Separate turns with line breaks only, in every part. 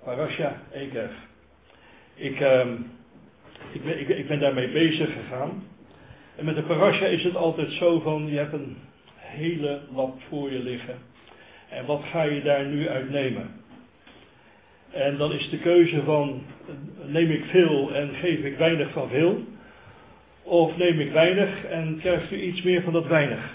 Parasha Ekev. Ik ben daarmee bezig gegaan. En met de parasha is het altijd zo van, je hebt een hele lap voor je liggen. En wat ga je daar nu uit nemen? En dan is de keuze van, neem ik veel en geef ik weinig van veel? Of neem ik weinig en krijgt u iets meer van dat weinig?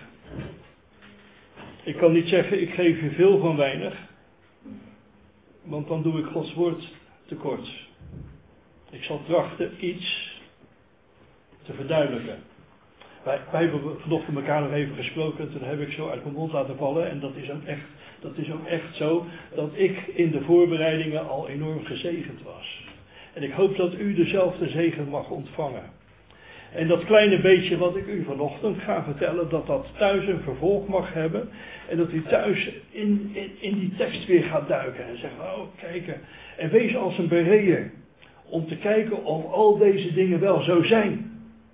Ik kan niet zeggen, ik geef u veel van weinig. Want dan doe ik Gods woord tekort. Ik zal trachten iets te verduidelijken. Wij hebben vanochtend elkaar nog even gesproken. Toen heb ik zo uit mijn mond laten vallen. En dat is ook echt zo. Dat ik in de voorbereidingen al enorm gezegend was. En ik hoop dat u dezelfde zegen mag ontvangen. En dat kleine beetje wat ik u vanochtend ga vertellen. Dat thuis een vervolg mag hebben. En dat u thuis in die tekst weer gaat duiken. En zegt, oh kijken. En wees als een bereer. Om te kijken of al deze dingen wel zo zijn.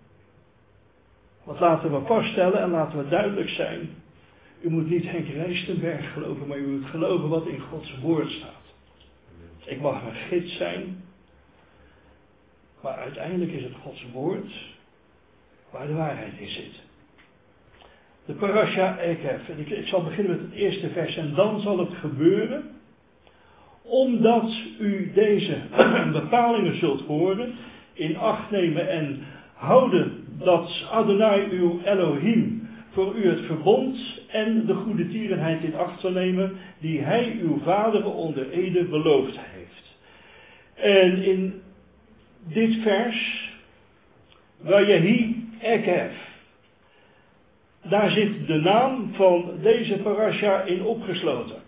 Want laten we vaststellen en laten we duidelijk zijn. U moet niet Henk Rijstenberg geloven, maar u moet geloven wat in Gods woord staat. Ik mag een gids zijn. Maar uiteindelijk is het Gods woord waar de waarheid in zit. De parasha Ekev. En ik zal beginnen met het eerste vers. En dan zal het gebeuren. Omdat u deze bepalingen zult horen. In acht nemen en houden dat Adonai uw Elohim voor u het verbond en de goede tierenheid in acht zal nemen die hij uw vaderen onder ede beloofd heeft. En in dit vers, Vayehi Ekev, daar zit de naam van deze parasha in opgesloten.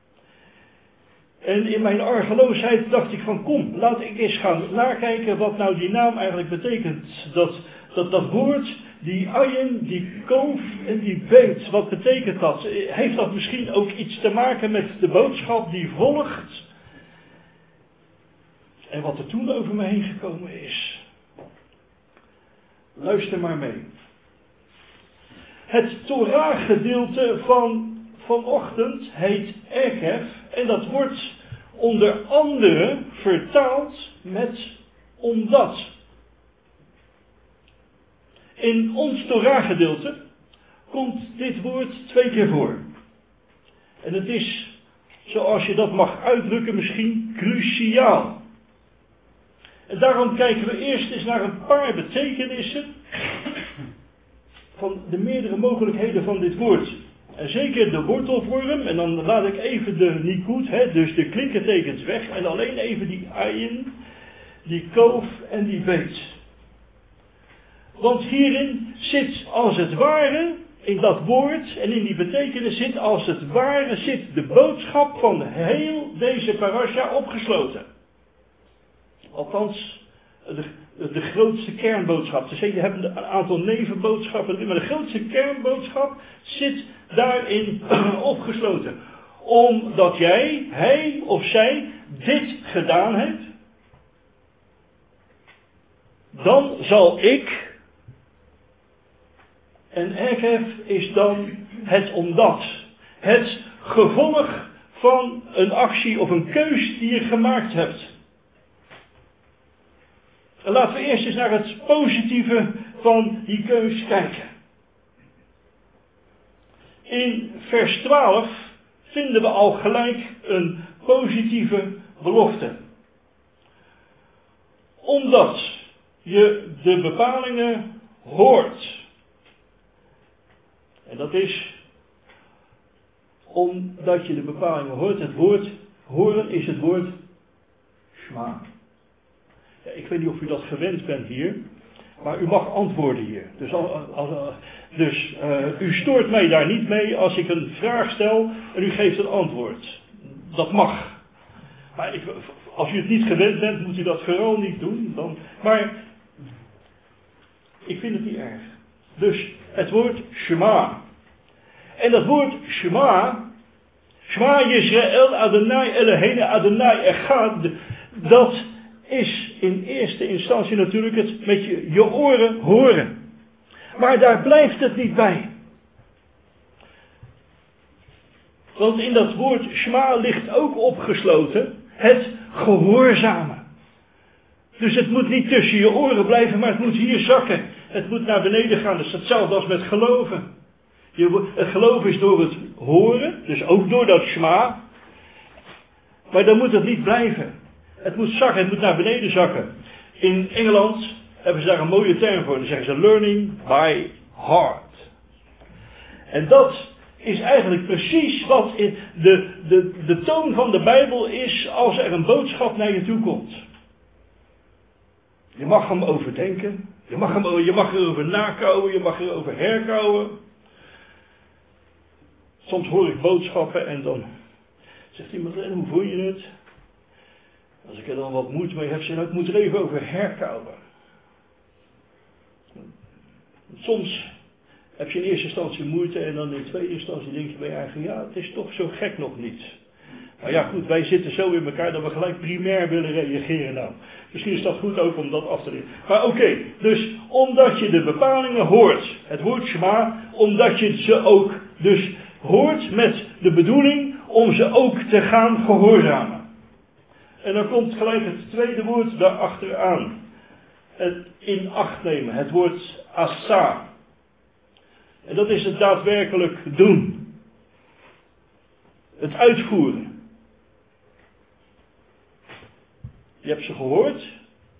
En in mijn argeloosheid dacht ik van kom, laat ik eens gaan nakijken wat nou die naam eigenlijk betekent. Dat woord, die ayin, die koof en die beet, wat betekent dat? Heeft dat misschien ook iets te maken met de boodschap die volgt? En wat er toen over me heen gekomen is. Luister maar mee. Het Torah gedeelte van vanochtend heet Ekev en dat wordt onder andere vertaald met omdat. In ons Torah gedeelte komt dit woord 2 keer voor. En het is, zoals je dat mag uitdrukken, misschien cruciaal. En daarom kijken we eerst eens naar een paar betekenissen van de meerdere mogelijkheden van dit woord. En zeker de wortelvorm, en dan laat ik even de nikud, dus de klinkertekens weg, en alleen even die ayin, die koof en die beet. Want hierin zit als het ware, in dat woord en in die betekenis zit als het ware, zit de boodschap van heel deze parasha opgesloten. Althans, de grootste kernboodschap. Dus je hebt een aantal nevenboodschappen, maar de grootste kernboodschap zit daarin opgesloten. Omdat jij, hij of zij, dit gedaan hebt, dan zal ik, en Ekev is dan het omdat, het gevolg van een actie of een keus die je gemaakt hebt. En laten we eerst eens naar het positieve van die keus kijken. In vers 12 vinden we al gelijk een positieve belofte. Omdat je de bepalingen hoort. En dat is omdat je de bepalingen hoort. Het woord horen is het woord shma. Ja, ik weet niet of u dat gewend bent hier. Maar u mag antwoorden hier. Dus u stoort mij daar niet mee als ik een vraag stel en u geeft een antwoord. Dat mag. Maar als u het niet gewend bent, moet u dat vooral niet doen. Maar ik vind het niet erg. Dus het woord Shema. En dat woord Shema, Shema Yisrael Adonai Eloheinu Adonai Echad, dat is in eerste instantie natuurlijk het met je oren horen. Maar daar blijft het niet bij. Want in dat woord Shema ligt ook opgesloten het gehoorzamen. Dus het moet niet tussen je oren blijven, maar het moet hier zakken. Het moet naar beneden gaan. Dat is hetzelfde als met geloven. Het geloven is door het horen, dus ook door dat shma. Maar dan moet het niet blijven. Het moet zakken, het moet naar beneden zakken. In Engeland hebben ze daar een mooie term voor. Dan zeggen ze learning by heart. En dat is eigenlijk precies wat de toon van de Bijbel is als er een boodschap naar je toe komt. Je mag hem overdenken. Je mag erover nakouwen. Je mag erover herkouwen. Soms hoor ik boodschappen en dan zegt iemand, en hoe voel je het? Als ik er dan wat moeite mee heb, zeg ik moet er even over herkouwen. Soms heb je in eerste instantie moeite en dan in tweede instantie denk je bij je eigen, ja, het is toch zo gek nog niet. Maar ja goed, wij zitten zo in elkaar dat we gelijk primair willen reageren nou. Misschien is dat goed ook om dat af te leren. Maar oké, dus omdat je de bepalingen hoort, het woord shema, omdat je ze ook dus hoort met de bedoeling om ze ook te gaan gehoorzamen. En dan komt gelijk het tweede woord daarachteraan. Het in acht nemen, het woord asa. En dat is het daadwerkelijk doen. Het uitvoeren. Je hebt ze gehoord.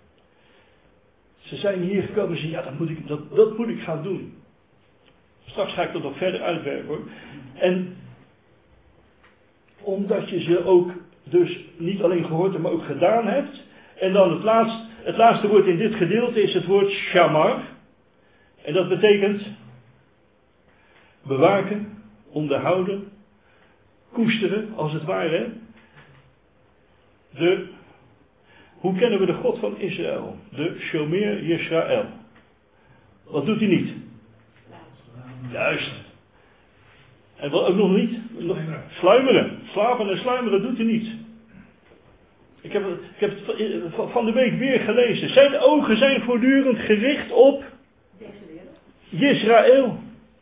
Ze zijn hier gekomen en zeggen, ja, dat moet ik gaan doen. Straks ga ik dat nog verder uitwerken hoor. En omdat je ze ook dus niet alleen gehoord hebt, maar ook gedaan hebt. En dan het laatste woord in dit gedeelte is het woord shamar. En dat betekent bewaken, onderhouden, koesteren, als het ware. Hoe kennen we de God van Israël? De Shomer Yisrael. Wat doet hij niet? Juist. En wat ook nog niet? Sluimeren. Slapen en sluimeren doet hij niet. Ik heb het van de week weer gelezen. Zijn ogen zijn voortdurend gericht op Israël.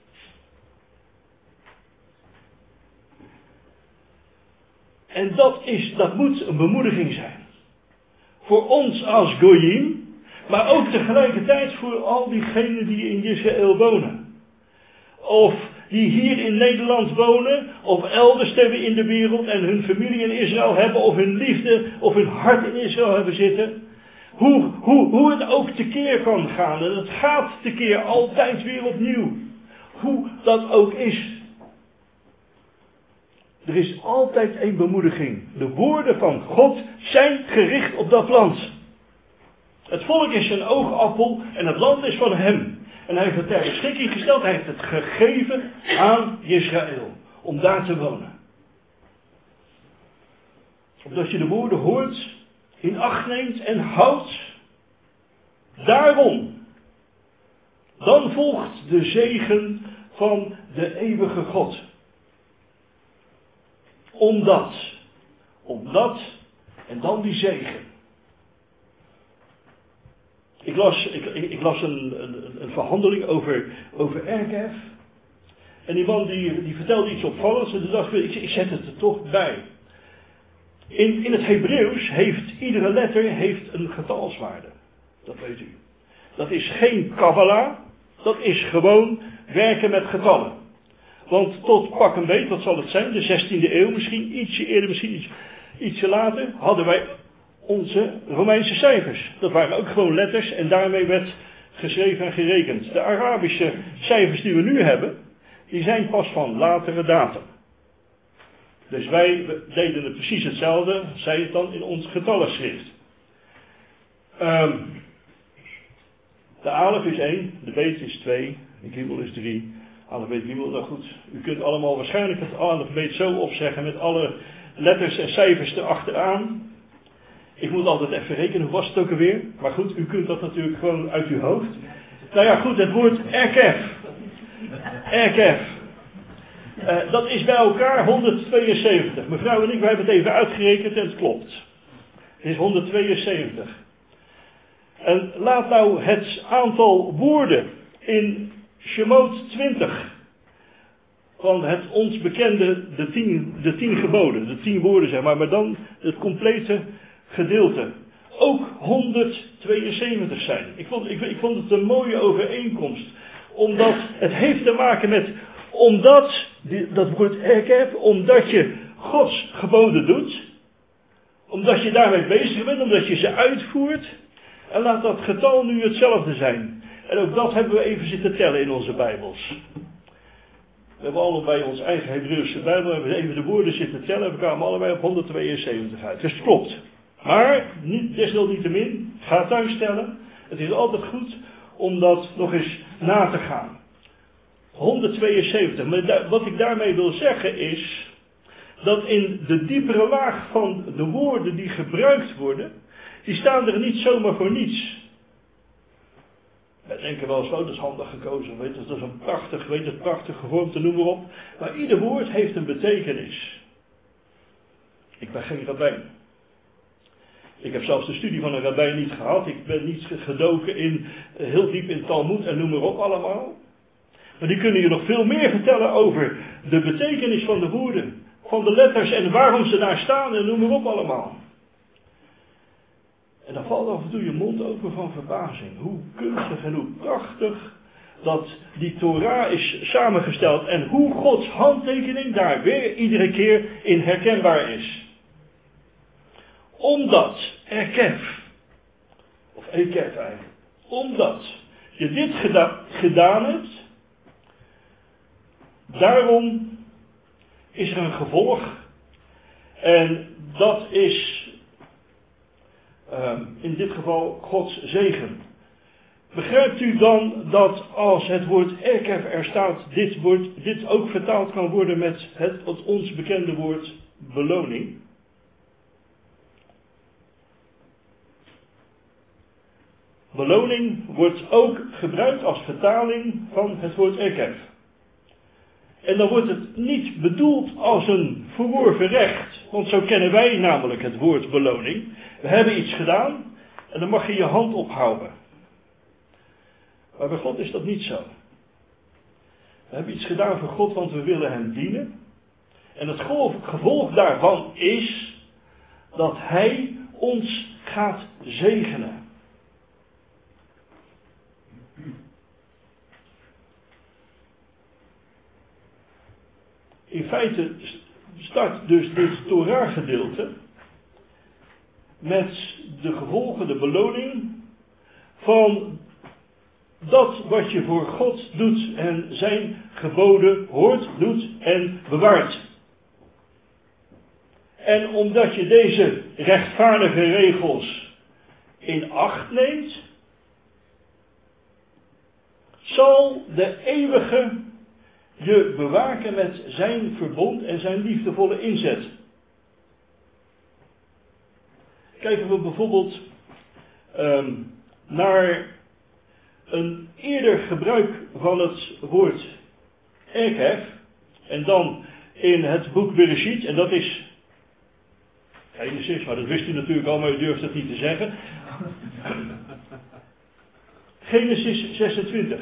En dat moet een bemoediging zijn. Voor ons als Goyim, maar ook tegelijkertijd voor al diegenen die in Israël wonen. Of die hier in Nederland wonen, of elders in de wereld en hun familie in Israël hebben, of hun liefde, of hun hart in Israël hebben zitten. Hoe het ook tekeer kan gaan. En het gaat tekeer altijd weer opnieuw. Hoe dat ook is. Er is altijd een bemoediging. De woorden van God zijn gericht op dat land. Het volk is zijn oogappel en het land is van hem. En hij heeft het ter beschikking gesteld. Hij heeft het gegeven aan Israël. Om daar te wonen. Opdat je de woorden hoort, in acht neemt en houdt. Daarom. Dan volgt de zegen van de eeuwige God. Omdat. En dan die zegen. Ik las een verhandeling over Erkef. En die man die vertelde iets opvallends. En toen dacht ik zet het er toch bij. In het Hebreeuws heeft iedere letter een getalswaarde. Dat weet u. Dat is geen Kabbalah. Dat is gewoon werken met getallen. Want tot pak een beet, wat zal het zijn? De 16e eeuw misschien, ietsje eerder, misschien ietsje later, hadden wij onze Romeinse cijfers. Dat waren ook gewoon letters en daarmee werd geschreven en gerekend. De Arabische cijfers die we nu hebben, die zijn pas van latere datum. Dus wij deden het precies hetzelfde, zij het dan in ons getallenschrift. De alef is 1, de beet is 2, de gimel is 3. Alfabet Gimel, nou goed, u kunt allemaal waarschijnlijk het alfabet zo opzeggen met alle letters en cijfers erachteraan. Ik moet altijd even rekenen, hoe was het ook alweer? Maar goed, u kunt dat natuurlijk gewoon uit uw hoofd. Nou ja, goed, het woord Erkef. Erkef. Dat is bij elkaar 172. Mevrouw en ik, wij hebben het even uitgerekend en het klopt. Het is 172. En laat nou het aantal woorden in Shemot 20. Van het ons bekende, de 10 geboden. De 10 woorden zeg maar. Maar dan het complete gedeelte ook 172 zijn. Ik vond het een mooie overeenkomst. Omdat het heeft te maken met, dat woord erkef, omdat je Gods geboden doet. Omdat je daarmee bezig bent, omdat je ze uitvoert. En laat dat getal nu hetzelfde zijn. En ook dat hebben we even zitten tellen in onze Bijbels. We hebben allemaal bij ons eigen Hebreeuwse Bijbel, hebben we even de woorden zitten tellen. We kwamen allebei op 172 uit. Dus het klopt. Maar, desalniettemin, ga thuis tellen. Het is altijd goed om dat nog eens na te gaan. 172. Maar wat ik daarmee wil zeggen is, dat in de diepere laag van de woorden die gebruikt worden, die staan er niet zomaar voor niets. Wij denken wel eens, dat is handig gekozen, dat is een prachtig gevormd, noem maar op. Maar ieder woord heeft een betekenis. Ik ben geen rabbijn. Ik heb zelfs de studie van een rabbijn niet gehad. Ik ben niet gedoken heel diep in Talmoed en noem maar op allemaal. Maar die kunnen je nog veel meer vertellen over de betekenis van de woorden. Van de letters en waarom ze daar staan en noem maar op allemaal. En dan valt af en toe je mond open van verbazing. Hoe kunstig en hoe prachtig dat die Torah is samengesteld. En hoe Gods handtekening daar weer iedere keer in herkenbaar is. Omdat erkef, of ekef eigenlijk, omdat je dit gedaan hebt, daarom is er een gevolg. En dat is in dit geval Gods zegen. Begrijpt u dan dat als het woord erkef er staat, dit ook vertaald kan worden met het ons bekende woord beloning? Beloning wordt ook gebruikt als vertaling van het woord erkef. En dan wordt het niet bedoeld als een verworven recht. Want zo kennen wij namelijk het woord beloning. We hebben iets gedaan en dan mag je je hand ophouden. Maar bij God is dat niet zo. We hebben iets gedaan voor God, want we willen hem dienen. En het gevolg daarvan is dat hij ons gaat zegenen. In feite start dus dit Torah-gedeelte met de gevolgen, de beloning van dat wat je voor God doet en zijn geboden hoort, doet en bewaart. En omdat je deze rechtvaardige regels in acht neemt, zal de eeuwige je bewaken met zijn verbond en zijn liefdevolle inzet. Kijken we bijvoorbeeld naar een eerder gebruik van het woord erkef. En dan in het boek Bereshit. En dat is Genesis, maar dat wist u natuurlijk al, maar u durft het niet te zeggen. Genesis 26.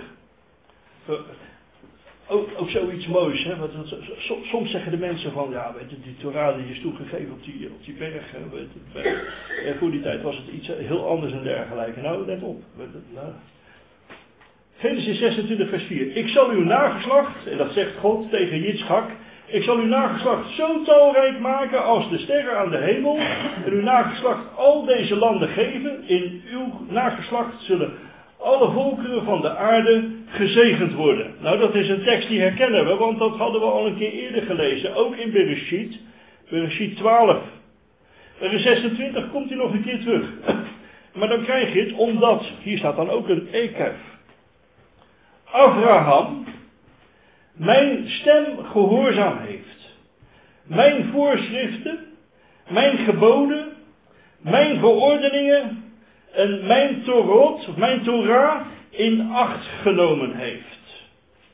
Ook zoiets moois, hè? Want soms zeggen de mensen van, ja, weet je, die Torah die is toegegeven op die berg. Hè? Voor die tijd was het iets heel anders en dergelijke. Nou, let op. Genesis 26 vers 4. Ik zal uw nageslacht, en dat zegt God tegen Jitschak, ik zal uw nageslacht zo talrijk maken als de sterren aan de hemel, en uw nageslacht al deze landen geven. In uw nageslacht zullen alle volkeren van de aarde gezegend worden. Nou, dat is een tekst die herkennen we, want dat hadden we al een keer eerder gelezen. Ook in Bereshit. Bereshit 12. In 26 komt hij nog een keer terug. Maar dan krijg je het omdat, hier staat dan ook een ekef. Abraham mijn stem gehoorzaam heeft. Mijn voorschriften, mijn geboden, mijn verordeningen en mijn Torot, of mijn Torah in acht genomen heeft.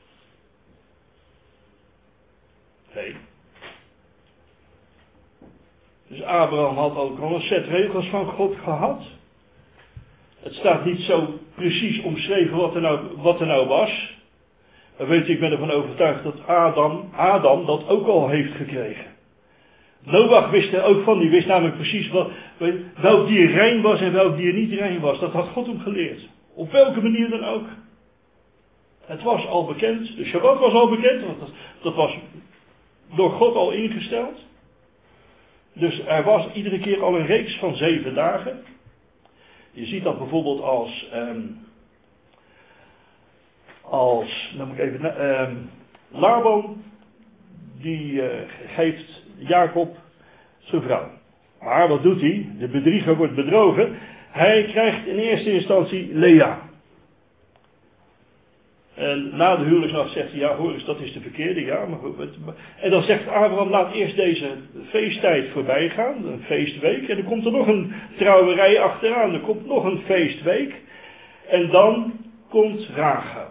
Nee. Dus Abraham had ook al een set regels van God gehad. Het staat niet zo precies omschreven wat er nou was. Maar weet je, ik ben ervan overtuigd dat Adam dat ook al heeft gekregen. Noach wist er ook van, die wist namelijk precies welk dier rein was en welk dier niet rein was. Dat had God hem geleerd. Op welke manier dan ook. Het was al bekend, de Shabbat was al bekend, want dat was door God al ingesteld. Dus er was iedere keer al een reeks van 7 dagen. Je ziet dat bijvoorbeeld dan moet ik even, Laban, die geeft Jacob zijn vrouw. Maar wat doet hij? De bedrieger wordt bedrogen. Hij krijgt in eerste instantie Lea. En na de huwelijksnacht zegt hij, ja hoor eens, dat is de verkeerde, ja. En dan zegt Abraham, laat eerst deze feesttijd voorbij gaan, een feestweek. En dan komt er nog een trouwerij achteraan, er komt nog een feestweek. En dan komt Rachel.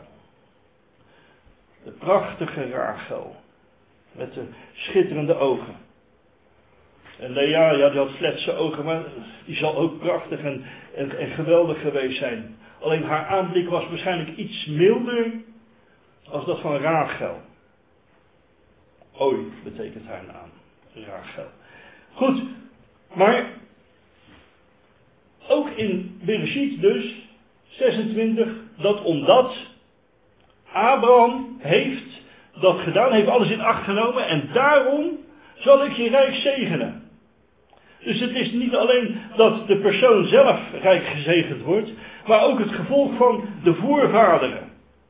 De prachtige Rachel. Met de schitterende ogen. En Lea, ja, die had fletse ogen, maar die zal ook prachtig en geweldig geweest zijn. Alleen haar aanblik was waarschijnlijk iets milder als dat van Rachel. Oei, betekent haar naam. Rachel. Goed, maar ook in Bereshit dus, 26, dat omdat Abraham heeft dat gedaan, heeft alles in acht genomen en daarom zal ik je rijk zegenen. Dus het is niet alleen dat de persoon zelf rijk gezegend wordt, maar ook het gevolg van de voorvaderen.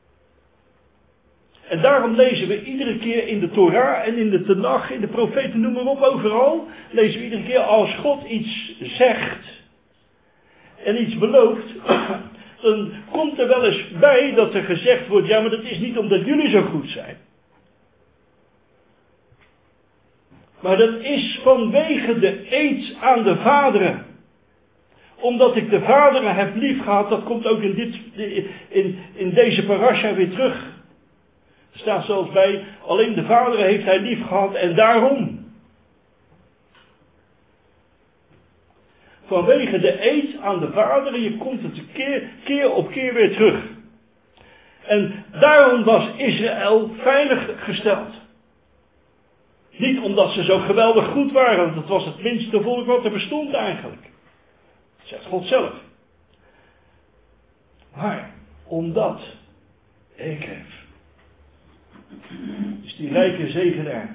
En daarom lezen we iedere keer in de Torah en in de Tenach, in de profeten, noem maar op, overal, lezen we iedere keer als God iets zegt en iets belooft, dan komt er wel eens bij dat er gezegd wordt, ja maar dat is niet omdat jullie zo goed zijn. Maar dat is vanwege de eed aan de vaderen. Omdat ik de vaderen heb lief gehad, dat komt ook in deze parasha weer terug. Er staat zelfs bij, alleen de vaderen heeft hij lief gehad en daarom. Vanwege de eed aan de vaderen, je komt het keer op keer weer terug. En daarom was Israël veilig gesteld. Niet omdat ze zo geweldig goed waren, want het was het minste volk wat er bestond eigenlijk. Dat zegt God zelf. Maar omdat Ekef, dus die rijke zegenaar.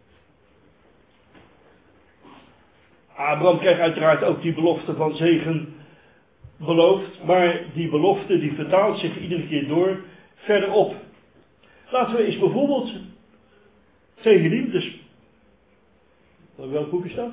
Abraham kreeg uiteraard ook die belofte van zegen beloofd, maar die belofte die vertaalt zich iedere keer door verderop. Laten we eens bijvoorbeeld Tehillim, dus welk boek is dat?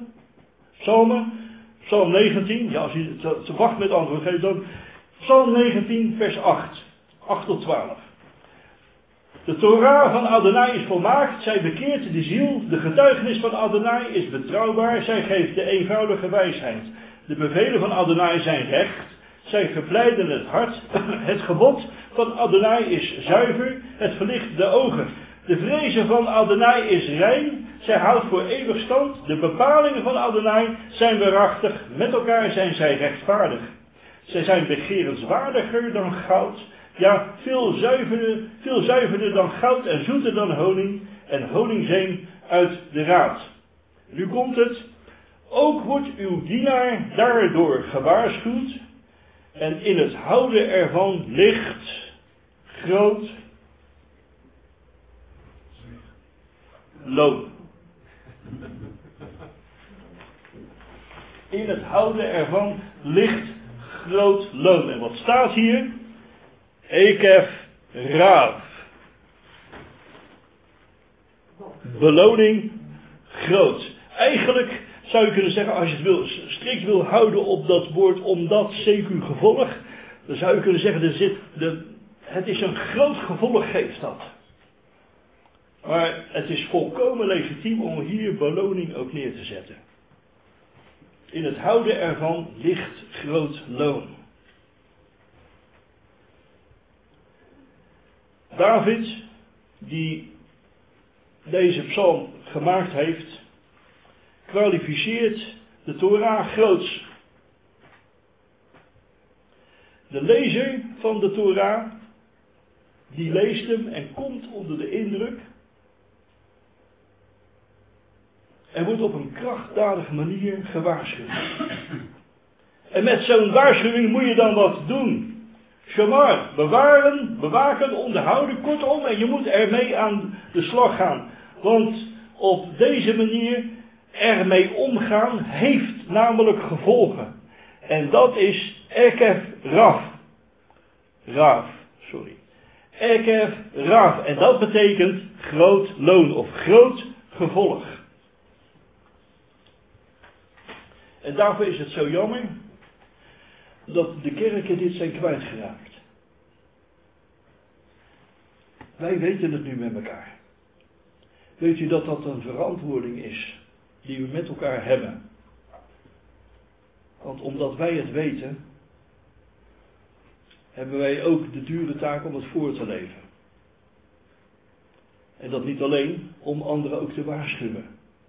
Psalm 19, ja als je te wacht met antwoord geeft dan. Psalm 19 vers 8 tot 12. De Torah van Adonai is volmaakt, zij bekeert de ziel, de getuigenis van Adonai is betrouwbaar, zij geeft de eenvoudige wijsheid. De bevelen van Adonai zijn recht, zij verblijden het hart, het gebod van Adonai is zuiver, het verlicht de ogen. De vrezen van Adonai is rein, zij houdt voor eeuwig stand, de bepalingen van Adonai zijn waarachtig, met elkaar zijn zij rechtvaardig. Zij zijn begerenswaardiger dan goud, ja, veel zuiverder dan goud en zoeter dan honing en honingzeem uit de raad. Nu komt het, ook wordt uw dienaar daardoor gewaarschuwd en in het houden ervan ligt groot loon. In het houden ervan ligt groot loon. En wat staat hier? Ekef Raaf. Beloning groot. Eigenlijk zou je kunnen zeggen, als je het strikt wil houden op dat woord omdat CQ gevolg, dan zou je kunnen zeggen, het is een groot gevolg geeft dat. Maar het is volkomen legitiem om hier beloning ook neer te zetten. In het houden ervan ligt groot loon. David, die deze psalm gemaakt heeft, kwalificeert de Torah groots. De lezer van de Torah, die leest hem en komt onder de indruk Er wordt op een krachtdadige manier gewaarschuwd. En met zo'n waarschuwing moet je dan wat doen. Shamar, bewaren, bewaken, onderhouden, kortom, en je moet ermee aan de slag gaan. Want op deze manier ermee omgaan heeft namelijk gevolgen. En dat is Ekef Raf. Ekef Raf. En dat betekent groot loon of groot gevolg. En daarvoor is het zo jammer dat de kerken dit zijn kwijtgeraakt. Wij weten het nu met elkaar. Weet u dat dat een verantwoording is die we met elkaar hebben? Want omdat wij het weten, hebben wij ook de dure taak om het voor te leven. En dat niet alleen, om anderen ook te waarschuwen.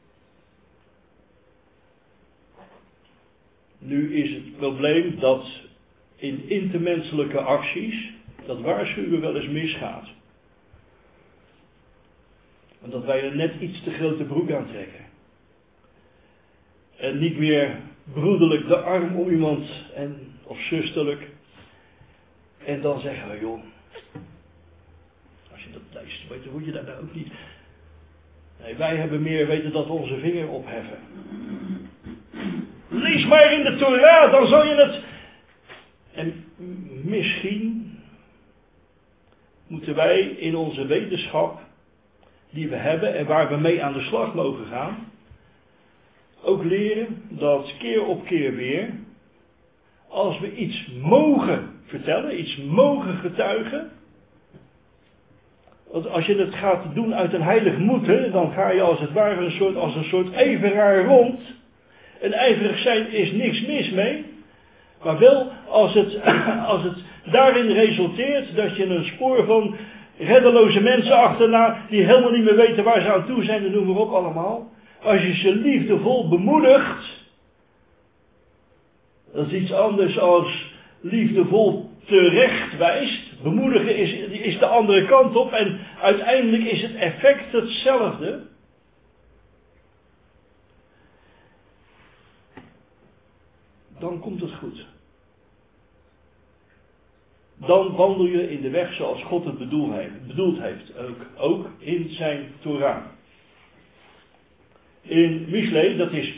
Nu is het probleem dat in intermenselijke acties dat waarschuwen wel eens misgaat. En dat wij er net iets te grote broek aantrekken. En niet meer broederlijk de arm om iemand of zusterlijk. En dan zeggen we, joh, als je dat leest, weet je, hoe je daar nou ook niet. Nee, wij hebben meer weten dat we onze vinger opheffen. Lees maar in de Torah, dan zal je het. En misschien moeten wij in onze wetenschap die we hebben en waar we mee aan de slag mogen gaan, ook leren dat keer op keer weer, als we iets mogen vertellen, iets mogen getuigen, want als je het gaat doen uit een heilig moeten, dan ga je als het ware als een soort ijveraar rond. En ijverig zijn is niks mis mee. Maar wel als het daarin resulteert dat je een spoor van reddeloze mensen achterna die helemaal niet meer weten waar ze aan toe zijn, en noem maar op allemaal. Als je ze liefdevol bemoedigt, dat is iets anders als liefdevol terechtwijst. Bemoedigen is de andere kant op en uiteindelijk is het effect hetzelfde. Dan komt het goed. Dan wandel je in de weg zoals God het bedoeld heeft. Ook in zijn Torah. In Mishlei, dat is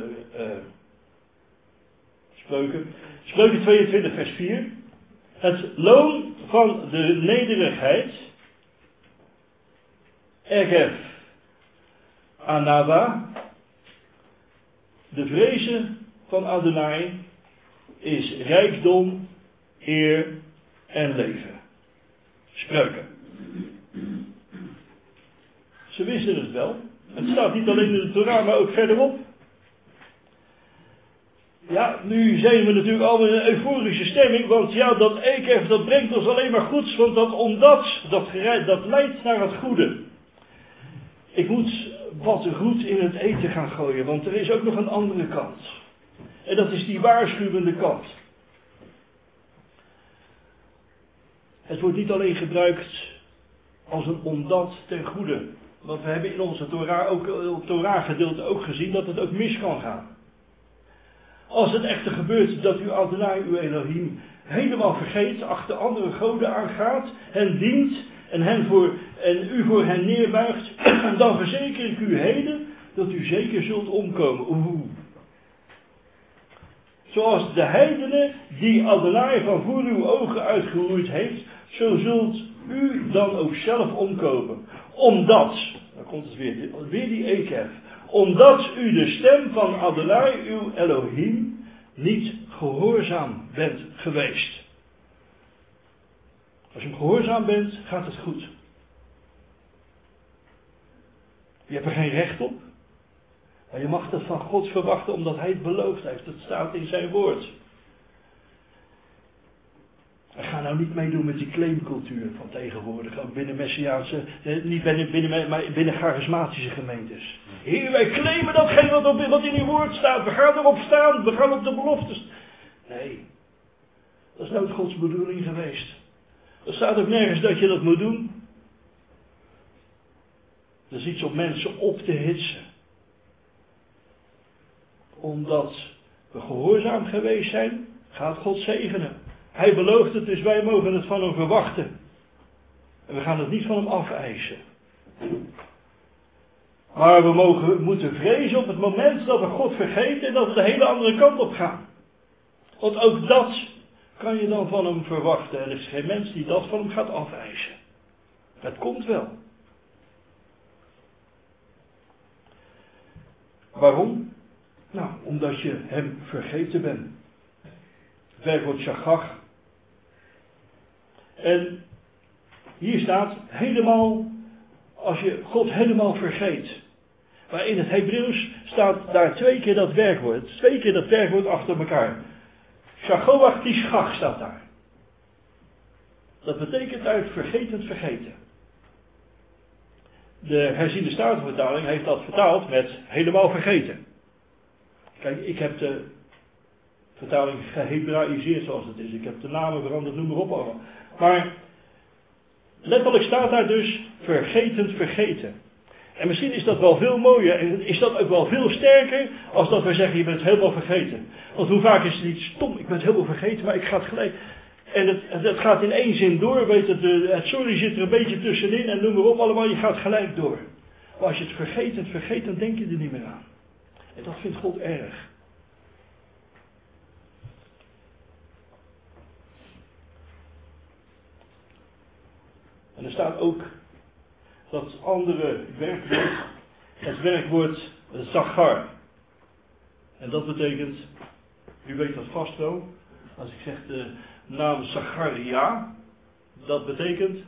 Spreuken 22 vers 4. Het loon van de nederigheid, Ekef Anava, de vrezen van Adonai is rijkdom, eer en leven. Spreuken. Ze wisten het wel. Het staat niet alleen in de Torah, maar ook verderop. Ja, nu zijn we natuurlijk al in een euforische stemming, want ja, dat Ekef, dat brengt ons alleen maar goeds, want dat leidt naar het goede. Ik moet wat goed in het eten gaan gooien, want er is ook nog een andere kant. En dat is die waarschuwende kant. Het wordt niet alleen gebruikt als een omdat ten goede. Want we hebben in onze Torah gedeelte ook gezien dat het ook mis kan gaan. Als het echter gebeurt dat u Adonai, uw Elohim, helemaal vergeet, achter andere goden aangaat, hen dient en u voor hen neerbuigt, dan verzeker ik u heden dat u zeker zult omkomen. Zoals de heidenen die Adonai van voor uw ogen uitgeroeid heeft, zo zult u dan ook zelf omkomen. Omdat, dan komt het weer die Ekef, omdat u de stem van Adonai, uw Elohim, niet gehoorzaam bent geweest. Als je hem gehoorzaam bent, gaat het goed. Je hebt er geen recht op. Maar je mag dat van God verwachten omdat hij het beloofd heeft. Het staat in zijn woord. En ga nou niet meedoen met die claimcultuur van tegenwoordig. Ook binnen Messiaanse, niet maar binnen charismatische gemeentes. Heer, wij claimen datgene wat in uw woord staat. We gaan erop staan. We gaan op de beloftes. Nee. Dat is nooit Gods bedoeling geweest. Er staat ook nergens dat je dat moet doen. Dat is iets om mensen op te hitsen. omdat we gehoorzaam geweest zijn, gaat God zegenen. Hij belooft het, dus wij mogen het van hem verwachten. En we gaan het niet van hem afeisen. Maar we moeten vrezen op het moment dat we God vergeten en dat we de hele andere kant op gaan. Want ook dat kan je dan van hem verwachten. Er is geen mens die dat van hem gaat afeisen. Het komt wel. Waarom? Nou, omdat je hem vergeten bent. Het werkwoord shachach. En hier staat helemaal, als je God helemaal vergeet. Maar in het Hebreeuws staat daar 2 keer dat werkwoord. 2 keer dat werkwoord achter elkaar. Shachoach tishchach staat daar. Dat betekent uit vergetend vergeten. De herziende statenvertaling heeft dat vertaald met helemaal vergeten. Kijk, ik heb de vertaling gehebraïseerd zoals het is. Ik heb de namen veranderd, noem maar op allemaal. Maar letterlijk staat daar dus vergetend vergeten. En misschien is dat wel veel mooier en is dat ook wel veel sterker als dat we zeggen je bent helemaal vergeten. Want hoe vaak is het niet stom, ik ben het helemaal vergeten, maar ik ga het gelijk. En het gaat in één zin door, weet het sorry zit er een beetje tussenin en noem maar op allemaal, je gaat gelijk door. Maar als je het vergeet, dan denk je er niet meer aan. En dat vindt God erg. En er staat ook dat andere werkwoord, het werkwoord zachar. En dat betekent, u weet dat vast wel, als ik zeg de naam Zacharia, dat betekent...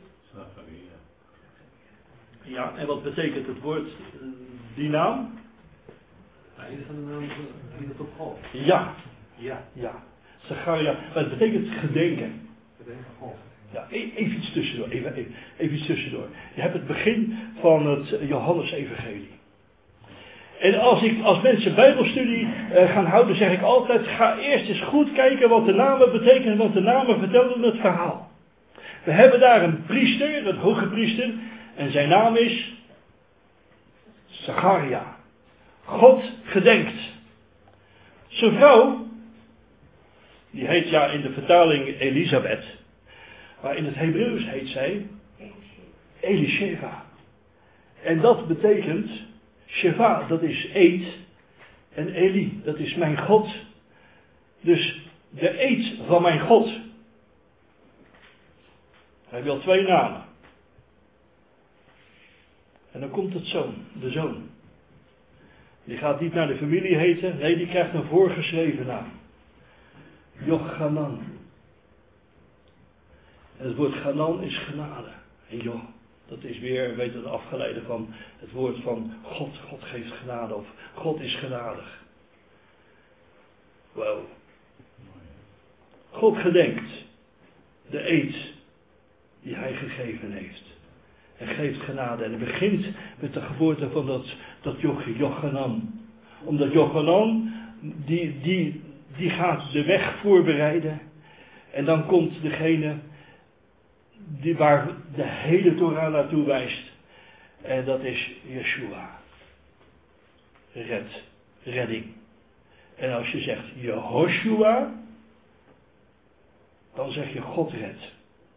Ja, en wat betekent het woord, die naam?
Een van de namen die dat op God.
Ja. Zacharia, maar het betekent gedenken.
Gedenken God.
Ja, even iets tussendoor. Even iets tussendoor. Je hebt het begin van het Johannes-evangelie. En als mensen bijbelstudie gaan houden, zeg ik altijd, ga eerst eens goed kijken wat de namen betekenen, want de namen vertellen het verhaal. We hebben daar een priester, een hoge priester, en zijn naam is Zacharia. God gedenkt. Zijn vrouw, die heet in de vertaling Elisabeth, maar in het Hebreeuws heet zij Elisheva. En dat betekent, Sheva, dat is eed, en Eli, dat is mijn God. Dus de eed van mijn God. Hij wil 2 namen. En dan komt het de zoon. Die gaat niet naar de familie heten, nee, die krijgt een voorgeschreven naam. Jochanan. En het woord Ganan is genade. En joh, dat is weer, weet het, afgeleide van het woord van God. God geeft genade of God is genadig. Wow. God gedenkt de eed die hij gegeven heeft. En geeft genade. En het begint met de geboorte van dat jochie, Jochanan. Omdat Jochanan, die gaat de weg voorbereiden. En dan komt degene waar de hele Torah naartoe wijst. En dat is Yeshua. Redding. En als je zegt Jehoshua, dan zeg je God redt.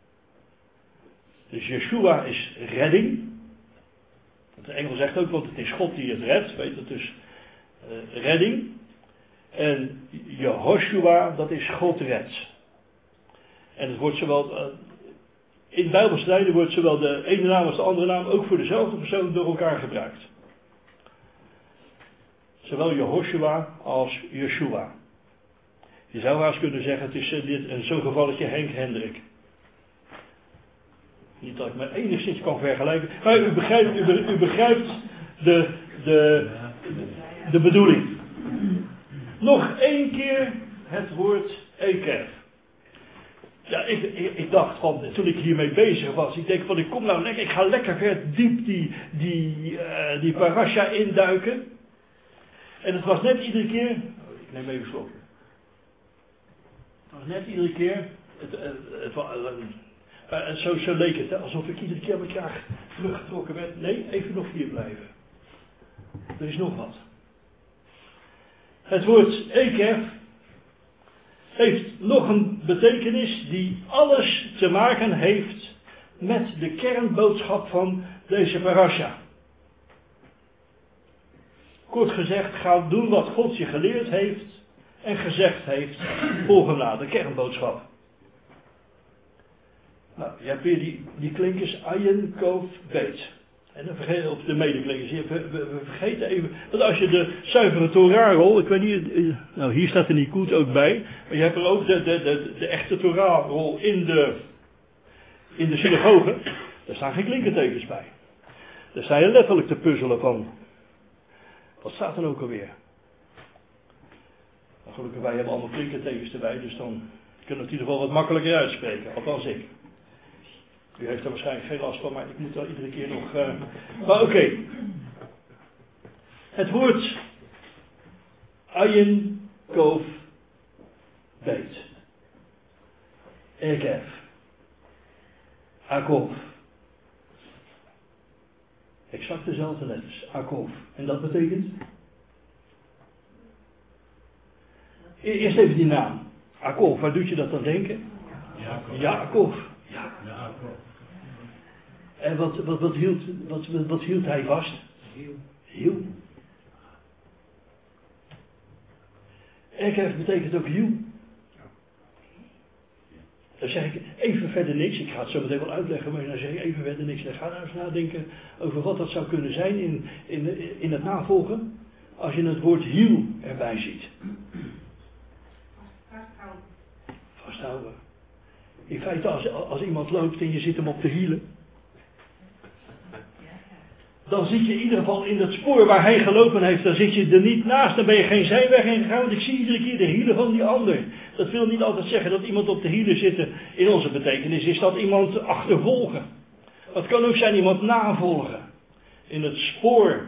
Dus Yeshua is redding. De engel zegt ook, want het is God die het redt. Weet het dus. Redding. En Jehoshua, dat is God redt. En het wordt zowel... in Bijbelstrijden wordt zowel de ene naam als de andere naam ook voor dezelfde persoon door elkaar gebruikt. Zowel Jehoshua als Yeshua. Je zou haast kunnen zeggen, het is dit zo'n gevalletje Henk Hendrik. Niet dat ik me enigszins kan vergelijken. Maar u begrijpt de bedoeling. Nog 1 keer het woord Eker. Ja, ik dacht van, toen ik hiermee bezig was, ik denk van, ik kom nou lekker, ik ga lekker ver diep die parasha induiken. En het was net iedere keer, ik neem even een slokje. Het was net iedere keer, zo leek het, hè, alsof ik iedere keer met kraag teruggetrokken werd. Nee, even nog hier blijven. Er is nog wat. Het woord Ekef heeft nog een betekenis die alles te maken heeft met de kernboodschap van deze parasha. Kort gezegd, ga doen wat God je geleerd heeft en gezegd heeft, volg hem na, de kernboodschap. Nou, je hebt weer die klinkers, ayin, kof, bet. En dan vergeet op de medeklinkers. We vergeten even, want als je de zuivere Torahrol, ik weet niet, nou hier staat er niet goed ook bij, maar je hebt er ook de echte Torahrol in de synagoge. Daar staan geen klinkertekens bij. Daar sta je letterlijk te puzzelen van. Wat staat er ook alweer? Nou, gelukkig wij hebben allemaal klinkertekens erbij, dus dan kunnen we het in ieder geval wat makkelijker uitspreken. Althans ik. U heeft er waarschijnlijk geen last van, maar ik moet daar iedere keer nog... Maar oké. Het woord ayin, kof, bet. Ekef. Akov. Exact dezelfde letters. Akov. En dat betekent? Eerst even die naam. Akov, waar doet je dat aan denken? Jacob. Ja. En wat hield hij vast? Hiel. Ekef betekent ook hiel. Dan zeg ik even verder niks. Ik ga het zo meteen wel uitleggen, maar dan zeg ik even verder niks. Dan ga nou eens nadenken over wat dat zou kunnen zijn in het navolgen. Als je het woord hiel erbij ziet. Vasthouden. In feite, als iemand loopt en je zit hem op de hielen. Dan zit je in ieder geval in dat spoor waar hij gelopen heeft. Dan zit je er niet naast, dan ben je geen zijweg ingegaan. Want ik zie iedere keer de hielen van die ander. Dat wil niet altijd zeggen dat iemand op de hielen zit. In onze betekenis is dat iemand achtervolgen. Dat kan ook zijn iemand navolgen. In het spoor.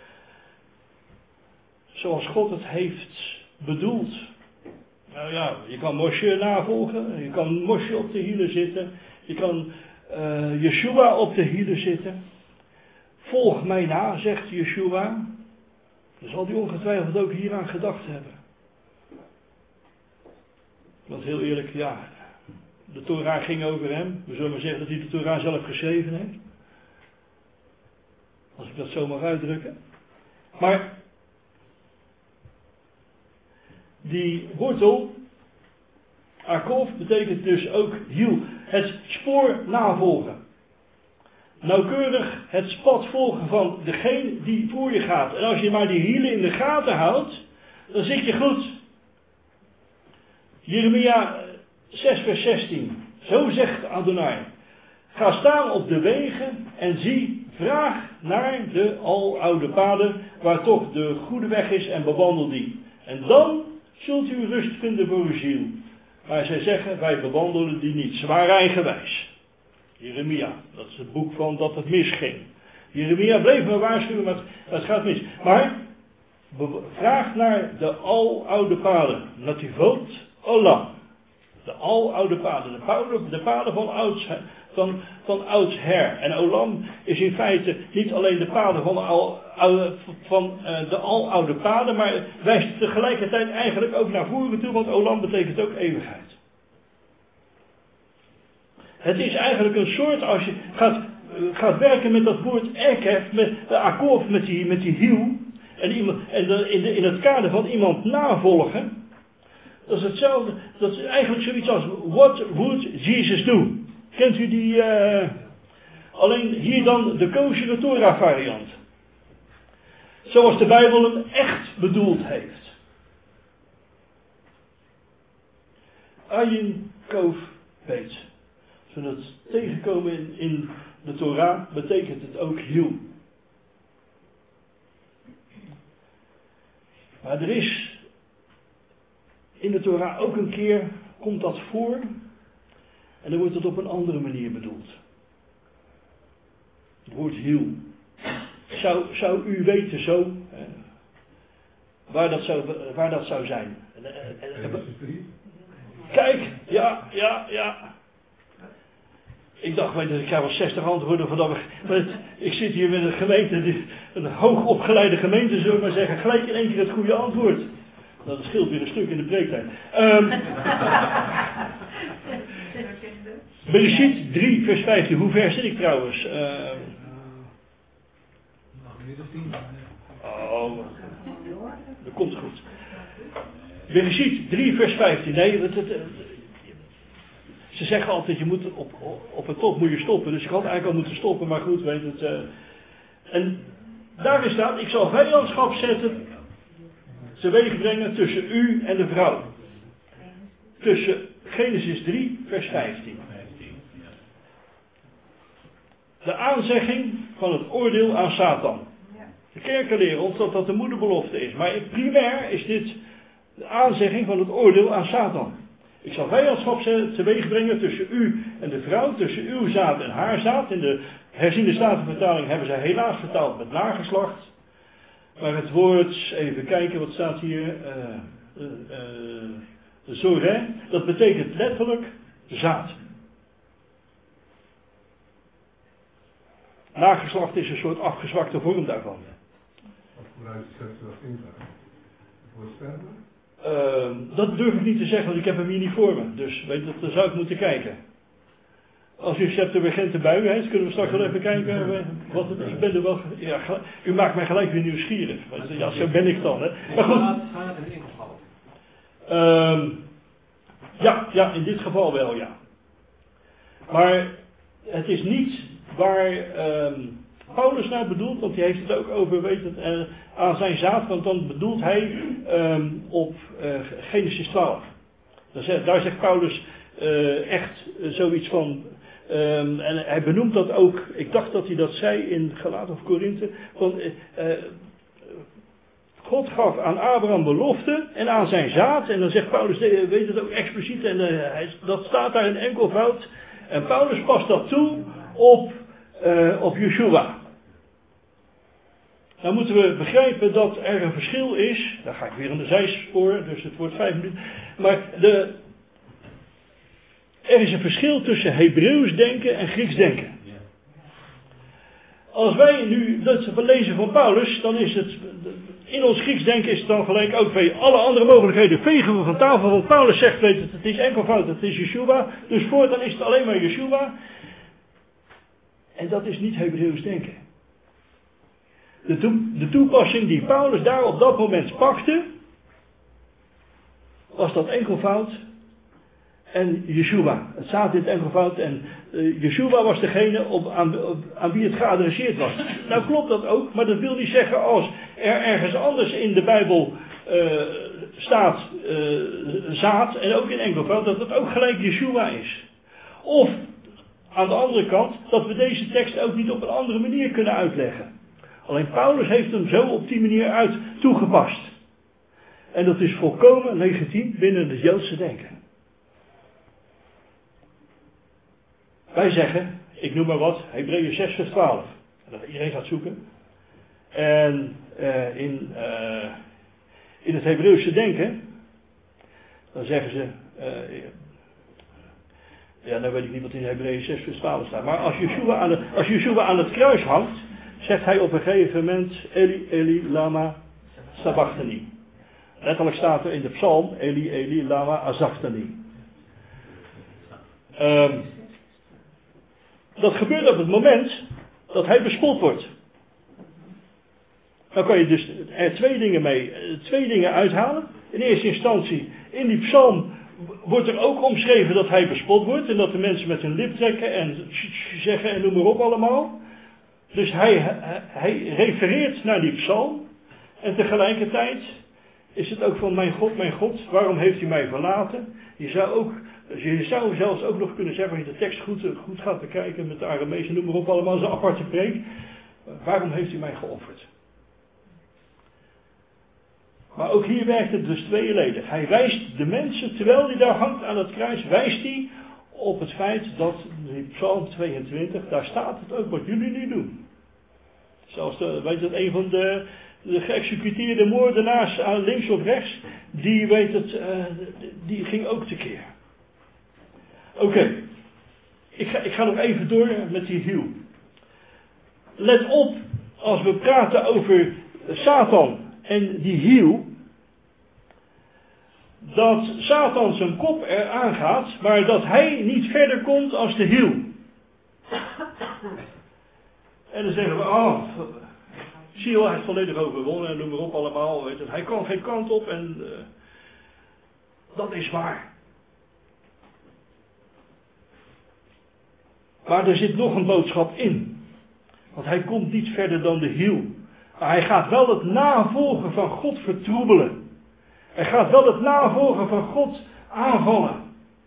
Zoals God het heeft bedoeld. Nou ja, je kan Moshe navolgen. Je kan Moshe op de hielen zitten. Je kan Yeshua op de hielen zitten. Volg mij na, zegt Yeshua. Dan zal hij ongetwijfeld ook hieraan gedacht hebben. Want heel eerlijk, ja, de Torah ging over hem. We zullen maar zeggen dat hij de Torah zelf geschreven heeft. Als ik dat zo mag uitdrukken. Maar die wortel, Akov, betekent dus ook hiel. Het spoor navolgen. Nauwkeurig het pad volgen van degene die voor je gaat. En als je maar die hielen in de gaten houdt, dan zit je goed. Jeremia 6 vers 16. Zo zegt Adonai. Ga staan op de wegen en zie, vraag naar de aloude paden, waar toch de goede weg is en bewandel die. En dan zult u rust vinden voor uw ziel. Maar zij zeggen, wij bewandelen die niet. Ze waren eigenwijs. Jeremia, dat is het boek van dat het misging. Jeremia bleef me waarschuwen, maar het gaat mis. Maar, vraag naar de aloude paden. Nativot Olam. De aloude paden. De paden van oudsher. En Olam is in feite niet alleen de paden van de aloude paden, maar wijst tegelijkertijd eigenlijk ook naar voren toe, want Olam betekent ook eeuwigheid. Het is eigenlijk een soort, als je gaat werken met dat woord Ekef, met de akkoord met die hiel, en in het kader van iemand navolgen, dat is hetzelfde, dat is eigenlijk zoiets als, what would Jesus do? Kent u die, alleen hier dan de kosher Torah variant. Zoals de Bijbel hem echt bedoeld heeft. Ayin, kof, bet. Als we het tegenkomen in de Torah, betekent het ook hiel. Maar er is in de Torah ook een keer, komt dat voor, en dan wordt het op een andere manier bedoeld. Het woord hiel. Zou u weten zo, waar dat zou zijn? Kijk, ja. Ik dacht, ik ga wel 60 antwoorden vanaf. Ik zit hier met een gemeente, een hoogopgeleide gemeente, zullen we maar zeggen, gelijk in één keer het goede antwoord. Dat scheelt weer een stuk in de preektijd. Bereshit 3 vers 15. Hoe ver zit ik trouwens? Dat komt goed. Bereshit 3 vers 15. Nee, ze zeggen altijd, je moet op het top moet je stoppen. Dus ik had eigenlijk al moeten stoppen, maar goed, weet het. En daarin staat, ik zal vijandschap zetten, teweeg brengen tussen u en de vrouw. Tussen Genesis 3 vers 15. De aanzegging van het oordeel aan Satan. De kerken leren ons dat dat de moederbelofte is. Maar primair is dit de aanzegging van het oordeel aan Satan. Ik zal vijandschap teweeg brengen tussen u en de vrouw, tussen uw zaad en haar zaad. In de herziende statenvertaling hebben zij helaas vertaald met nageslacht. Maar het woord, even kijken wat staat hier, zoreh, dat betekent letterlijk zaad. Nageslacht is een soort afgezwakte vorm daarvan.
Wat voor uitzet dat ingaan? Voor sperma?
Dat durf ik niet te zeggen, want ik heb hem hier niet voor me. Dus weet je, daar zou ik moeten kijken. Als u Septuaginta bij u heeft, kunnen we straks wel even kijken. Wat het, ik ben er wel. Ja, u maakt mij gelijk weer nieuwsgierig. Ja, zo ben ik dan. Hè. Maar goed. Ja, in dit geval wel, ja. Maar het is niet waar Paulus nou bedoelt, want hij heeft het ook over, weet het, aan zijn zaad, want dan bedoelt hij op Genesis 12. Daar zegt Paulus echt zoiets van, en hij benoemt dat ook, ik dacht dat hij dat zei in Galaten of Korinthe, van God gaf aan Abraham belofte en aan zijn zaad, en dan zegt Paulus, weet het ook expliciet, en dat staat daar in enkelvoud, en Paulus past dat toe op Yeshua. Dan moeten we begrijpen dat er een verschil is. Daar ga ik weer aan de zijspoor, dus het wordt 5 minuten. Maar er is een verschil tussen Hebreeuws denken en Grieks denken. Als wij nu dat lezen van Paulus, dan is het, in ons Grieks denken is het dan gelijk ook bij alle andere mogelijkheden vegen we van tafel. Want Paulus zegt, weet het is enkelvoud, het is Yeshua. Dus voortaan is het alleen maar Yeshua. En dat is niet Hebreeuws denken. De toepassing die Paulus daar op dat moment pakte, was dat enkelvoud en Yeshua. Het staat in het enkelvoud en Yeshua was degene aan wie het geadresseerd was. Nou klopt dat ook, maar dat wil niet zeggen als er ergens anders in de Bijbel staat zaad en ook in enkelvoud, dat het ook gelijk Yeshua is. Of aan de andere kant, dat we deze tekst ook niet op een andere manier kunnen uitleggen. Alleen Paulus heeft hem zo op die manier uit toegepast. En dat is volkomen legitiem binnen het Joodse denken. Wij zeggen, ik noem maar wat, Hebreeën 6 vers 12. Dat iedereen gaat zoeken. En in het Hebreeuwse denken, dan zeggen ze, ja, dan weet ik niet wat in Hebreeën 6 vers 12 staat. Maar als Yeshua aan het kruis hangt, zegt hij op een gegeven moment, Eli, Eli, lama sabachthani. Letterlijk staat er in de psalm, Eli, Eli, lama azachthani. Dat gebeurt op het moment dat hij bespot wordt. Dan kan je dus er twee dingen uithalen. In eerste instantie, in die psalm wordt er ook omschreven dat hij bespot wordt. En dat de mensen met hun lip trekken en zeggen en noem maar op allemaal. Dus hij refereert naar die psalm. En tegelijkertijd is het ook van mijn God, waarom heeft u mij verlaten? Je zou zelfs ook nog kunnen zeggen, als je de tekst goed gaat bekijken met de Aramees en noem maar op allemaal, zo'n aparte preek. Waarom heeft u mij geofferd? Maar ook hier werkt het dus tweeledig. Hij wijst de mensen, terwijl hij daar hangt aan het kruis, wijst hij op het feit dat in Psalm 22, daar staat het ook wat jullie nu doen. Zoals een van de geëxecuteerde moordenaars aan links of rechts, die ging ook tekeer. Oké. Ik ga nog even door met die hiel. Let op, als we praten over Satan en die hiel, dat Satan zijn kop eraan gaat, maar dat hij niet verder komt als de hiel. En dan zeggen we, zie je wel, hij heeft volledig overwonnen en noem maar op allemaal. Weet je, hij kan geen kant op en dat is waar. Maar er zit nog een boodschap in. Want hij komt niet verder dan de hiel. Maar hij gaat wel het navolgen van God vertroebelen. Hij gaat wel het navolgen van God aanvallen.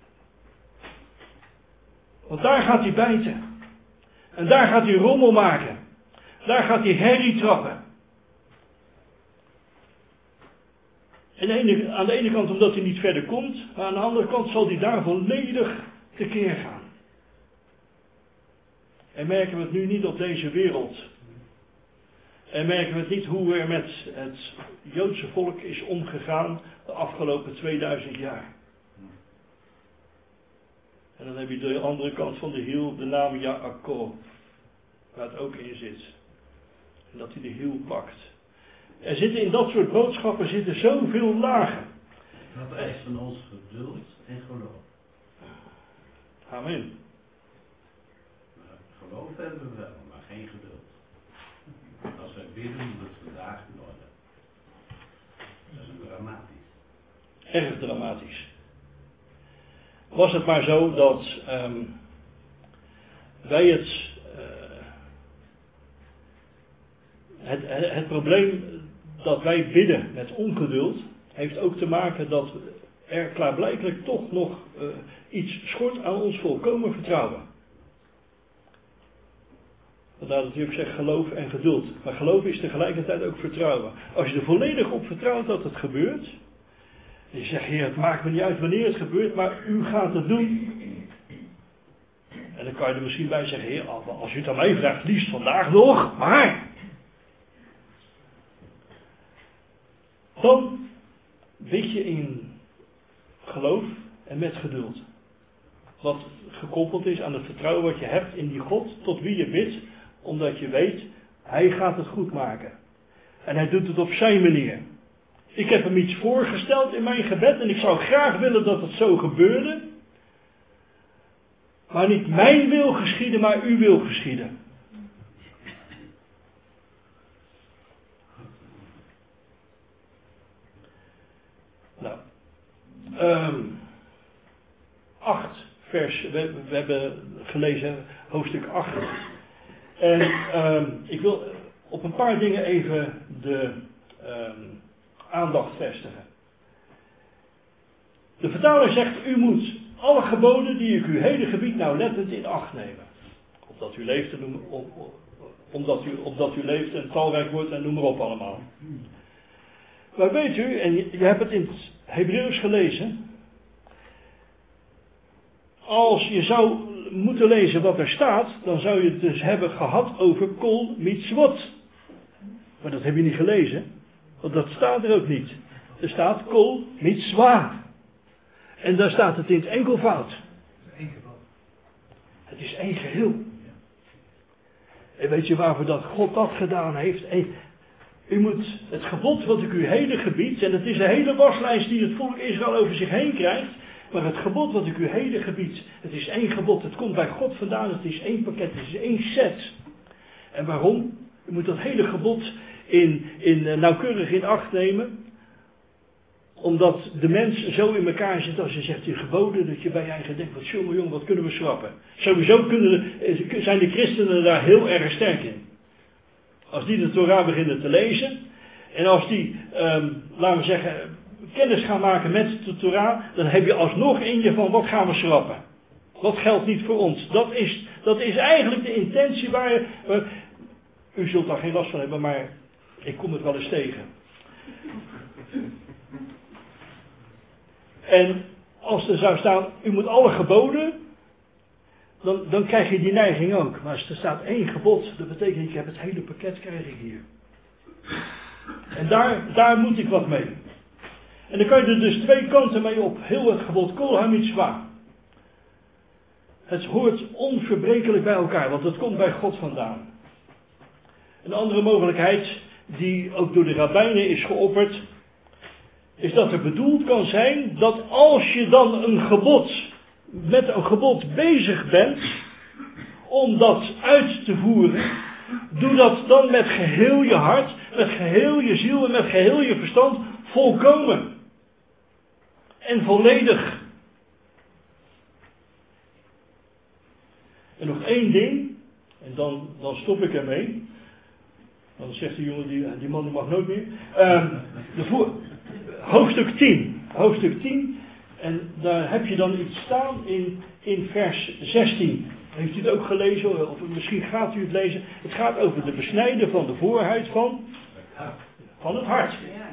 Want daar gaat hij bijten. En daar gaat hij rommel maken. Daar gaat hij herrie trappen. En aan de ene kant omdat hij niet verder komt. Maar aan de andere kant zal hij daar volledig tekeer gaan. En merken we het nu niet op deze wereld. En merken we het niet hoe er met het Joodse volk is omgegaan de afgelopen 2000 jaar. En dan heb je de andere kant van de hiel, de naam Jacob, waar het ook in zit. En dat hij de hiel pakt. Er zitten in dat soort boodschappen zoveel lagen.
Dat eist van ons geduld en geloof.
Amen.
Geloof hebben we wel, maar geen geduld. Als wij bidden, moet het vandaag in orde. Dat is dramatisch.
Erg dramatisch. Was het maar zo dat wij het probleem dat wij bidden met ongeduld, heeft ook te maken dat er klaarblijkelijk toch nog iets schort aan ons volkomen vertrouwen. Vandaar dat u ook zegt geloof en geduld. Maar geloof is tegelijkertijd ook vertrouwen. Als je er volledig op vertrouwt dat het gebeurt. En je zegt, Heer, het maakt me niet uit wanneer het gebeurt, maar u gaat het doen. En dan kan je er misschien bij zeggen, Heer, als u het aan mij vraagt, liefst vandaag nog, maar. Dan bid je in geloof en met geduld. Wat gekoppeld is aan het vertrouwen wat je hebt in die God tot wie je bidt. Omdat je weet, hij gaat het goed maken. En hij doet het op zijn manier. Ik heb hem iets voorgesteld in mijn gebed en ik zou graag willen dat het zo gebeurde. Maar niet mijn wil geschieden, maar uw wil geschieden. Nou, 8 vers, we hebben gelezen hoofdstuk 8. En ik wil op een paar dingen even de aandacht vestigen. De vertaler zegt, u moet alle geboden die ik u heden gebied nauwlettend in acht nemen. Opdat u leeft en opdat u leeft en talrijk wordt en noem maar op allemaal. Maar weet u, en je hebt het in het Hebreeuws gelezen. Als je zou moeten lezen wat er staat, dan zou je het dus hebben gehad over kol mitzvot. Maar dat heb je niet gelezen, want dat staat er ook niet. Er staat kol mitzwa. En daar staat het in het enkelvoud. Het is één geheel. En weet je waarvoor dat God dat gedaan heeft? U moet het gebod wat ik u heden gebied, en het is een hele waslijst die het volk Israël over zich heen krijgt. Maar het gebod wat ik u heden gebied, het is één gebod. Het komt bij God vandaan, het is één pakket, het is één set. En waarom? U moet dat hele gebod nauwkeurig in acht nemen. Omdat de mens zo in elkaar zit als je zegt die geboden, dat je bij je eigen denkt, wat jong, wat kunnen we schrappen? Sowieso zijn de christenen daar heel erg sterk in. Als die de Torah beginnen te lezen, en als die, laten we zeggen, kennis gaan maken met de Torah, dan heb je alsnog in je van, wat gaan we schrappen? Wat geldt niet voor ons? Dat is eigenlijk de intentie waar u zult daar geen last van hebben, maar ik kom het wel eens tegen. En als er zou staan, u moet alle geboden, dan krijg je die neiging ook. Maar als er staat één gebod, dat betekent ik heb het hele pakket krijg ik hier. En daar moet ik wat mee. En dan kan je er dus twee kanten mee op. Heel het gebod kol hamitzwa. Het hoort onverbrekelijk bij elkaar, want het komt bij God vandaan. Een andere mogelijkheid, die ook door de rabbijnen is geopperd, is dat er bedoeld kan zijn dat als je dan met een gebod bezig bent om dat uit te voeren, doe dat dan met geheel je hart, met geheel je ziel en met geheel je verstand volkomen en volledig. En nog één ding, en dan stop ik ermee. Dan zegt de jongen, die man die mag nooit meer. Hoofdstuk 10. En daar heb je dan iets staan in vers 16. Heeft u het ook gelezen? Of misschien gaat u het lezen. Het gaat over de besnijden van de voorhuid van het hart.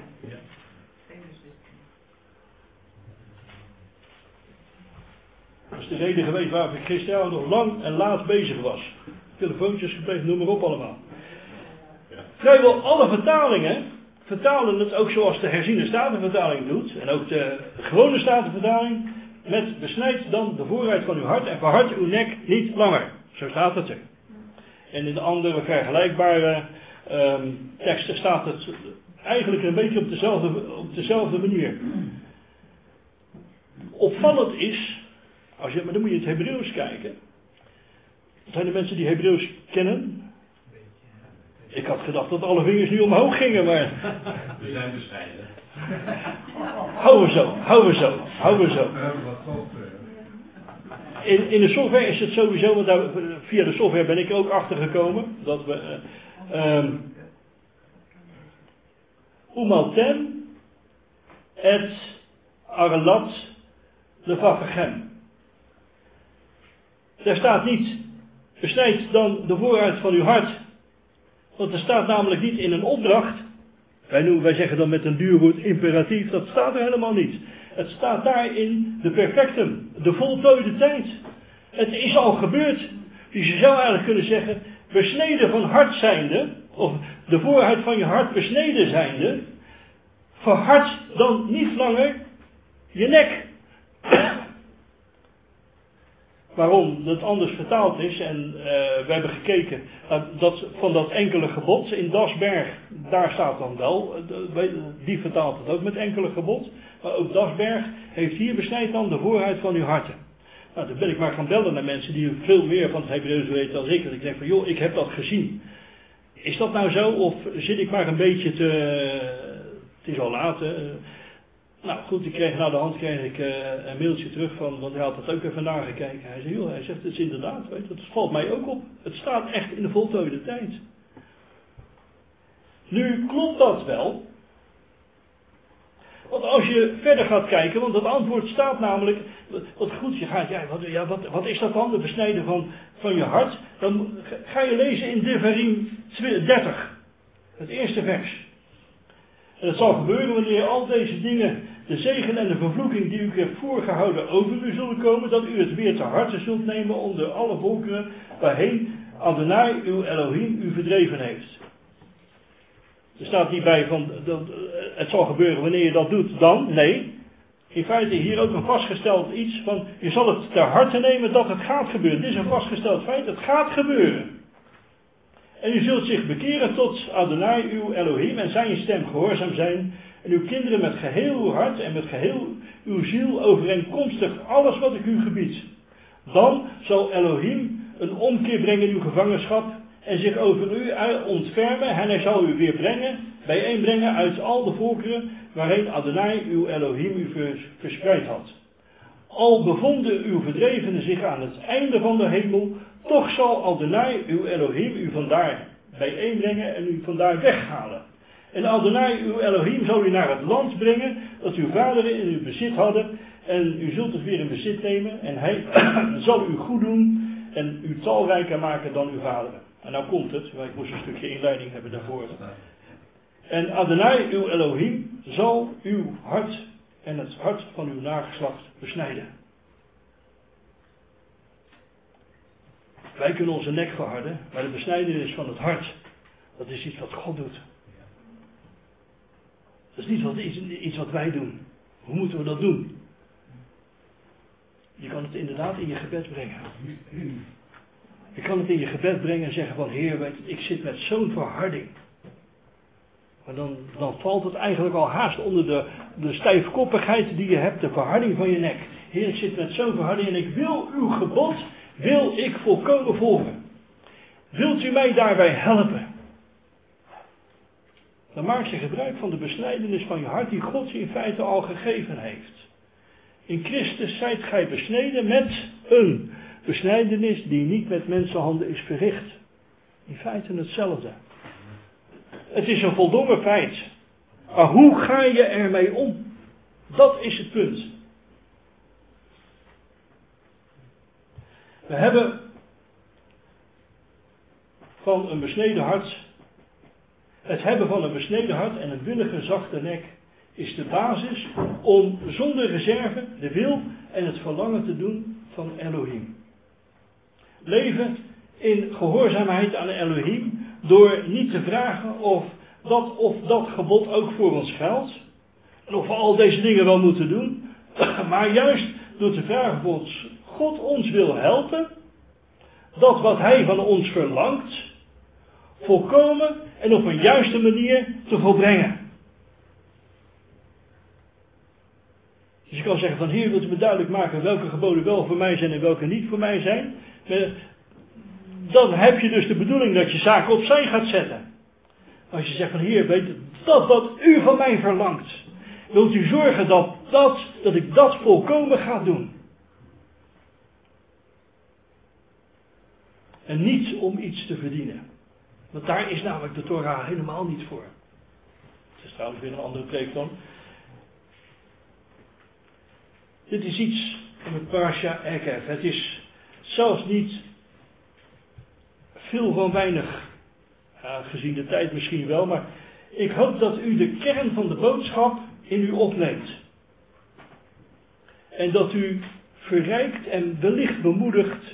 Dat is de reden geweest waarom ik gisteravond nog lang en laat bezig was. Telefoontjes gepleegd, noem maar op allemaal. Vrijwel alle vertalingen vertalen het ook zoals de herziene statenvertaling doet. En ook de gewone statenvertaling. Met besnijd dan de voorhuid van uw hart en verhard uw nek niet langer. Zo staat het er. En in de andere vergelijkbare teksten staat het eigenlijk een beetje op dezelfde manier. Opvallend is, maar dan moet je in het Hebreeuws kijken. Zijn er mensen die Hebreeuws kennen? Ik had gedacht dat alle vingers nu omhoog gingen, maar...
We zijn bescheiden.
Houden we zo. In de software is het sowieso, want via de software ben ik ook achtergekomen, dat we... Umalten et arlat levavechem. Daar staat niet, besnijd dan de voorhuid van uw hart. Want er staat namelijk niet in een opdracht. Wij zeggen dan met een duur woord imperatief. Dat staat er helemaal niet. Het staat daar in de perfectum. De voltooide tijd. Het is al gebeurd. Dus je zou eigenlijk kunnen zeggen. Besneden van hart zijnde. Of de voorhuid van je hart besneden zijnde. Verhard dan niet langer je nek. Waarom het anders vertaald is, en we hebben gekeken van dat enkele gebod in Dasberg, daar staat dan wel, die vertaalt het ook met enkele gebod, maar ook Dasberg heeft hier besnijd dan de voorhuid van uw harten. Nou, dan ben ik maar gaan bellen naar mensen die veel meer van het Hebreeuws weten dan ik. En ik denk van, joh, ik heb dat gezien. Is dat nou zo, of zit ik maar een beetje het is al laat, Nou goed, na de hand kreeg ik een mailtje terug van, want hij had het ook even nagekeken. Hij zegt, het is inderdaad, weet je, dat valt mij ook op. Het staat echt in de voltooide tijd. Nu klopt dat wel. Want als je verder gaat kijken, want het antwoord staat namelijk, wat goed, je gaat, wat is dat dan, de besnijden van je hart? Dan ga je lezen in Devarim 30, het eerste vers. En het zal gebeuren wanneer al deze dingen, de zegen en de vervloeking die u heeft voorgehouden over u zullen komen, dat u het weer te harte zult nemen onder alle volkeren waarheen Adonai uw Elohim u verdreven heeft. Er staat niet bij van, het zal gebeuren wanneer je dat doet dan, nee. In feite hier ook een vastgesteld iets van, je zal het ter harte nemen dat het gaat gebeuren. Dit is een vastgesteld feit, het gaat gebeuren. En u zult zich bekeren tot Adonai uw Elohim en zijn stem gehoorzaam zijn. En uw kinderen met geheel uw hart en met geheel uw ziel overeenkomstig alles wat ik u gebied. Dan zal Elohim een omkeer brengen in uw gevangenschap en zich over u ontfermen. En hij zal u weer bijeenbrengen uit al de volkeren waarheen Adonai uw Elohim u verspreid had. Al bevonden uw verdrevenen zich aan het einde van de hemel, toch zal Adonai uw Elohim u vandaar bijeenbrengen en u vandaar weghalen. En Adonai uw Elohim zal u naar het land brengen dat uw vaderen in uw bezit hadden. En u zult het weer in bezit nemen. En hij zal u goed doen en u talrijker maken dan uw vaderen. En nou komt het, want ik moest een stukje inleiding hebben daarvoor. En Adonai uw Elohim zal uw hart en het hart van uw nageslacht besnijden. Wij kunnen onze nek verharden, maar de besnijdenis van het hart, dat is iets wat God doet. Dat is niet iets wat wij doen. Hoe moeten we dat doen? Je kan het inderdaad in je gebed brengen. Je kan het in je gebed brengen en zeggen van, Heer, ik zit met zo'n verharding. Maar dan valt het eigenlijk al haast onder de stijfkoppigheid die je hebt, de verharding van je nek. Heer, ik zit met zo'n verharding en ik wil uw gebod, wil ik volkomen volgen. Wilt u mij daarbij helpen? Dan maak je gebruik van de besnijdenis van je hart die God je in feite al gegeven heeft. In Christus zijt gij besneden met een besnijdenis die niet met mensenhanden is verricht. In feite hetzelfde. Het is een voldongen feit. Maar hoe ga je ermee om? Dat is het punt. We hebben van een besneden hart. Het hebben van een besneden hart en een willige zachte nek is de basis om zonder reserve de wil en het verlangen te doen van Elohim. Leven in gehoorzaamheid aan Elohim door niet te vragen of dat gebod ook voor ons geldt. En of we al deze dingen wel moeten doen. Maar juist door te vragen of God ons wil helpen. Dat wat Hij van ons verlangt. Volkomen en op een juiste manier te volbrengen. Dus je kan zeggen van Heer, wilt u me duidelijk maken welke geboden wel voor mij zijn en welke niet voor mij zijn. Dan heb je dus de bedoeling dat je zaken opzij gaat zetten. Als je zegt van Heer, weet dat wat u van mij verlangt. Wilt u zorgen dat ik dat volkomen ga doen. En niet om iets te verdienen. Want daar is namelijk de Torah helemaal niet voor. Het is trouwens weer een andere preek dan. Dit is iets van het Parasha Ekev. Het is zelfs niet veel van weinig. Gezien de tijd misschien wel. Maar ik hoop dat u de kern van de boodschap in u opneemt. En dat u verrijkt en wellicht bemoedigt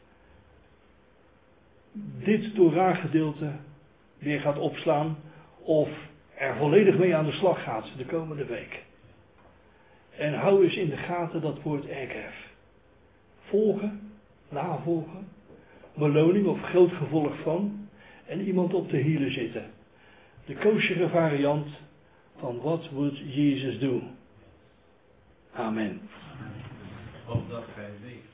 dit Torah-gedeelte weer gaat opslaan of er volledig mee aan de slag gaat de komende week. En hou eens in de gaten dat woord Ekev. Volgen, navolgen, beloning of groot gevolg van en iemand op de hielen zitten. De koosjere variant van what would Jesus do? Amen.
Opdat gij weet